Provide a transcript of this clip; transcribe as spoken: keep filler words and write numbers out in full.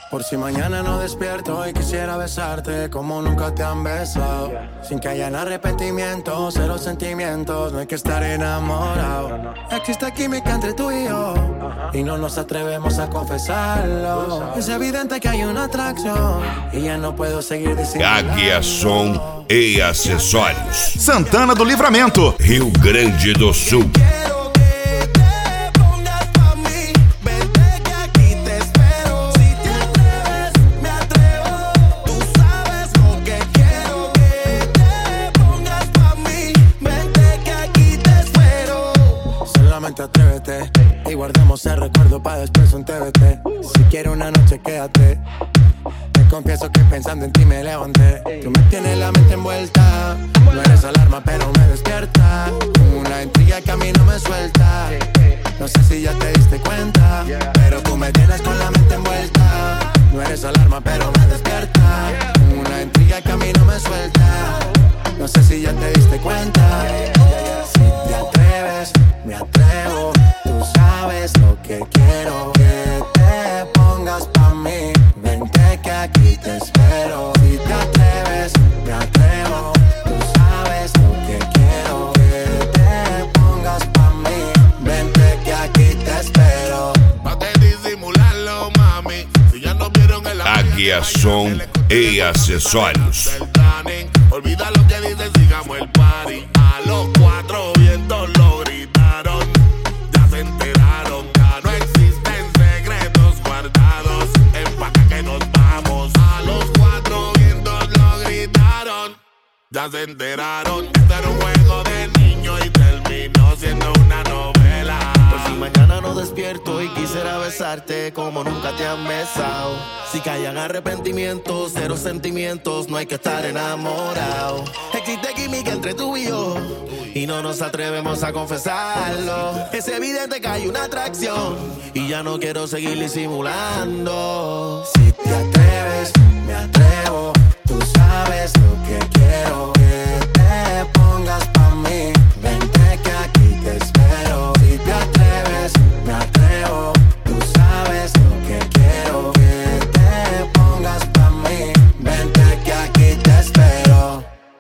Por si mañana no despierto y quisiera besarte como nunca te han besado. Sin que hayan arrepentimientos, cero sentimientos, no hay que estar enamorado. Existe química entre tú y yo y no nos atrevemos a confesarlo. Es evidente que hay una atracción y ya no puedo seguir diciendo. Águia Som e Acessórios. Santana do Livramento, Rio Grande do Sul. Atrévete y guardemos el recuerdo para después un T V T. Si quieres una noche quédate. Te confieso que pensando en ti me levanté. Tú me tienes la mente envuelta. No eres alarma pero me despierta. Una intriga que a mí no me suelta. No sé si ya te diste cuenta, pero tú me tienes con la mente envuelta. No eres alarma pero me despierta. Una intriga que a mí no me suelta. No sé si ya te diste cuenta. Si te atreves, me atrevo. Tú sabes lo que quiero. Que te pongas pa' mí. Vente que aquí te espero. Si te atreves, me atrevo. Tú sabes lo que quiero. Que te pongas pa' mí. Vente que aquí te espero. Pa' que disimularlo, mami. Si ya no vieron el Águia Som e Acessórios. Olvida lo que dicen, sigamos el party. A los cuatro vientos lo gritaron. Ya se enteraron, ya no existen secretos guardados. Empaca que nos vamos. A los cuatro vientos lo gritaron. Ya se enteraron. Este era un juego de niño y terminó siendo una novela. Por si mañana no despierto y quisiera besarte como nunca te han besado. Si callan arrepentimientos, cero sentimientos, no hay que estar enamorado. Existe química entre tú y yo y no nos atrevemos a confesarlo. Es evidente que hay una atracción y ya no quiero seguir disimulando. Si te atreves